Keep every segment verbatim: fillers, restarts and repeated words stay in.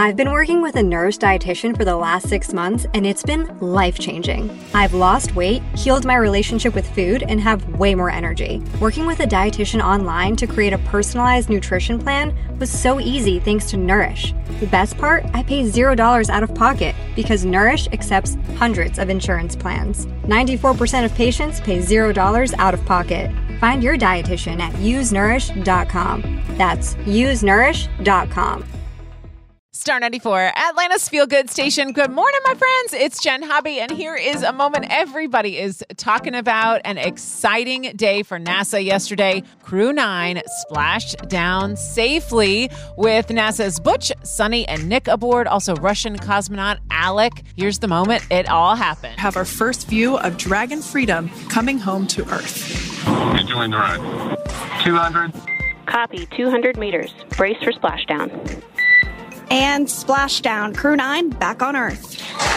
I've been working with a Nourish dietitian for the last six months, and it's been life-changing. I've lost weight, healed my relationship with food, and have way more energy. Working with a dietitian online to create a personalized nutrition plan was so easy thanks to Nourish. The best part? I pay zero dollars out of pocket because Nourish accepts hundreds of insurance plans. ninety-four percent of patients pay zero dollars out of pocket. Find your dietitian at use nourish dot com. That's use nourish dot com. Star ninety-four, Atlanta's feel-good station. Good morning, my friends. It's Jen Hobby, and here is a moment everybody is talking about. An exciting day for NASA yesterday. Crew nine splashed down safely with NASA's Butch, Sunny, and Nick aboard. Also, Russian cosmonaut Alec. Here's the moment it all happened. Have our first view of Dragon Freedom coming home to Earth. Enjoying the ride. two hundred. Copy, two hundred meters. Brace for splashdown. And splashdown. Crew nine back on Earth.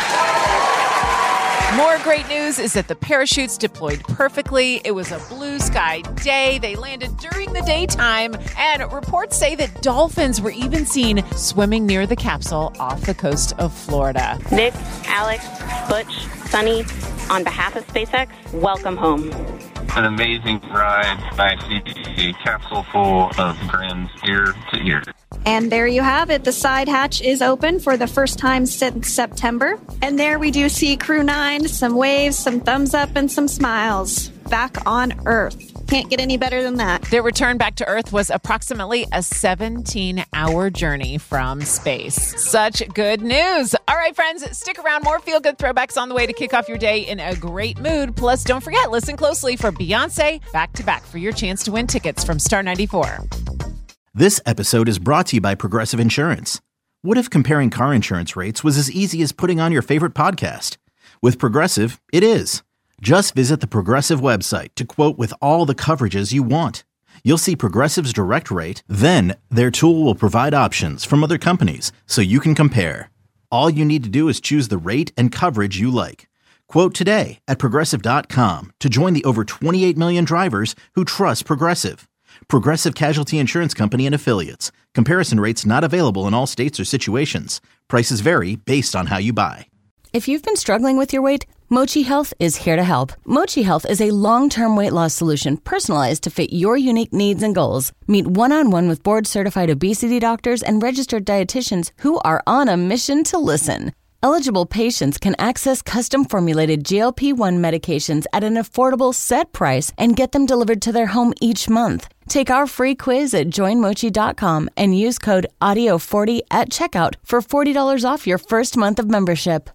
More great news is that the parachutes deployed perfectly. It was a blue sky day. They landed during the daytime, and reports say that dolphins were even seen swimming near the capsule off the coast of Florida. Nick, Alex, Butch, Sunny, on behalf of SpaceX, welcome home. An amazing ride. I see a capsule full of grins ear to ear. And there you have it. The side hatch is open for the first time since September. And there we do see Crew nine, some waves, some thumbs up, and some smiles. Back on Earth. Can't get any better than that. Their return back to Earth was approximately a seventeen-hour journey from space. Such good news. All right, friends, stick around. More feel-good throwbacks on the way to kick off your day in a great mood. Plus, don't forget, listen closely for Beyonce back-to-back for your chance to win tickets from Star ninety-four. This episode is brought to you by Progressive Insurance. What if comparing car insurance rates was as easy as putting on your favorite podcast? With Progressive, it is. Just visit the Progressive website to quote with all the coverages you want. You'll see Progressive's direct rate, then their tool will provide options from other companies so you can compare. All you need to do is choose the rate and coverage you like. Quote today at progressive dot com to join the over twenty-eight million drivers who trust Progressive. Progressive Casualty Insurance Company and Affiliates. Comparison rates not available in all states or situations. Prices vary based on how you buy. If you've been struggling with your weight, Mochi Health is here to help. Mochi Health is a long-term weight loss solution personalized to fit your unique needs and goals. Meet one-on-one with board-certified obesity doctors and registered dietitians who are on a mission to listen. Eligible patients can access custom-formulated G L P one medications at an affordable set price and get them delivered to their home each month. Take our free quiz at join mochi dot com and use code audio forty at checkout for forty dollars off your first month of membership.